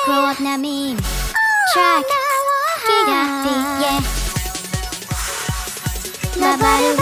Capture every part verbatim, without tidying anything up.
クローナミントラック気がいいラバルバララララ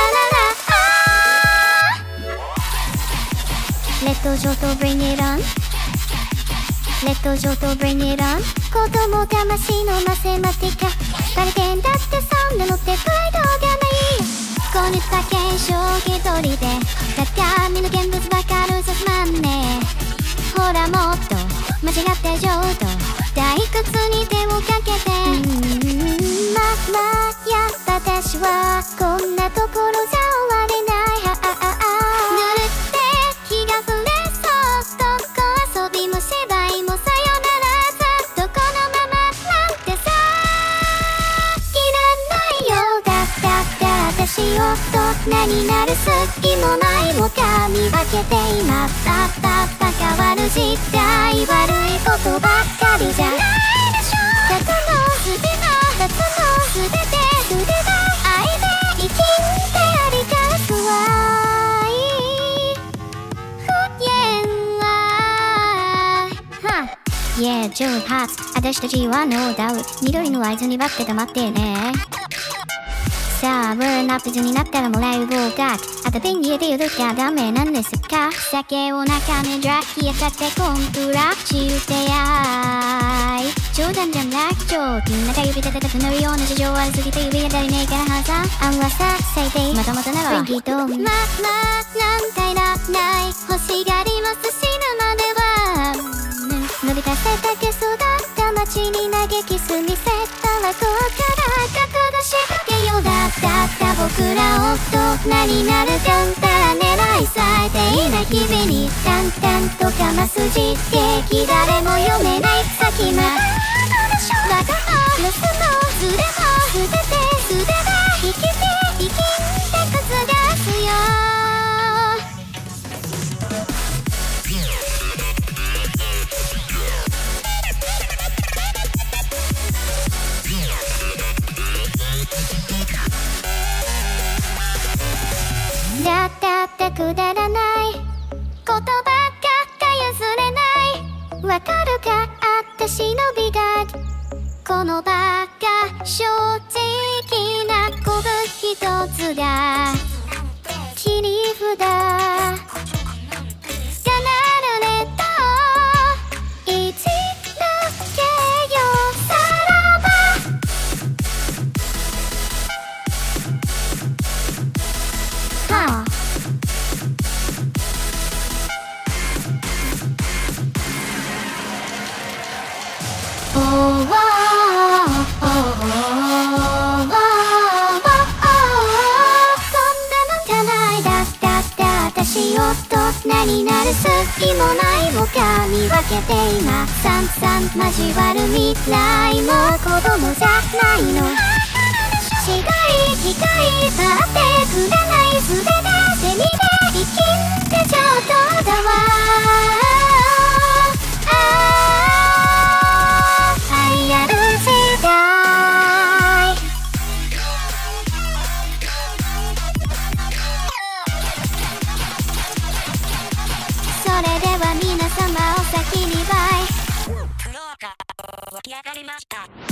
レッド上等 bring it on レッド上等 bring it on 子供魂のマセマティカバレてんだってそんなのってプライドがないこねた検証一人で中身の現物ばかるさすまんねほらもっと間違って上等退屈に手をかけてまあまあやっぱ私はこんなところじゃ終われないはあああぬるって日が暮れそうとこ遊びも芝居もさよならずっとこのままなんてさいらないよだだって私を大人になる隙もないもかみ分けて今たったった変わる時代悪いことばっかりじゃないでしょ夏のすべの夏のすべてそれが愛で生きてありがすわい不言ははイェーじゅう発私たちはノーダウ緑の合図にばって黙ってねさあ、ブーンアップ図になったらもらえる合格あとペン入れて踊ったらダメなんですか酒を中目ドラ冷やさってコンプラ中手やい冗談じゃなく上品中指立てたくなるような事情悪すぎて指当たりねえからはさあんはさ最低またまたならフリーとまあまあなんかいらない欲しがります死ぬまでは伸びたせたけ育った街に嘆きすみせたら遠から覚悟してよだだった僕らを大人になるかんたら狙いされていない日々に淡々とかます実績誰も読めない先までわざもロスもズレも全て素手で生きて生きてくつがすよだったってくだらない言葉ばっか譲れないわかるか私の美学このバカ正直な鼓舞一つが切り札がなるねと一度けよさらばはあおーおーおーおーこんなのじゃないだだって私を大人になる隙もないもか見分けて今さんさん交わる未来も子供じゃないの違い機械さってくれない素手で手にで生きて上等だわそれでは皆様お先にバイ。 湧き上がりました。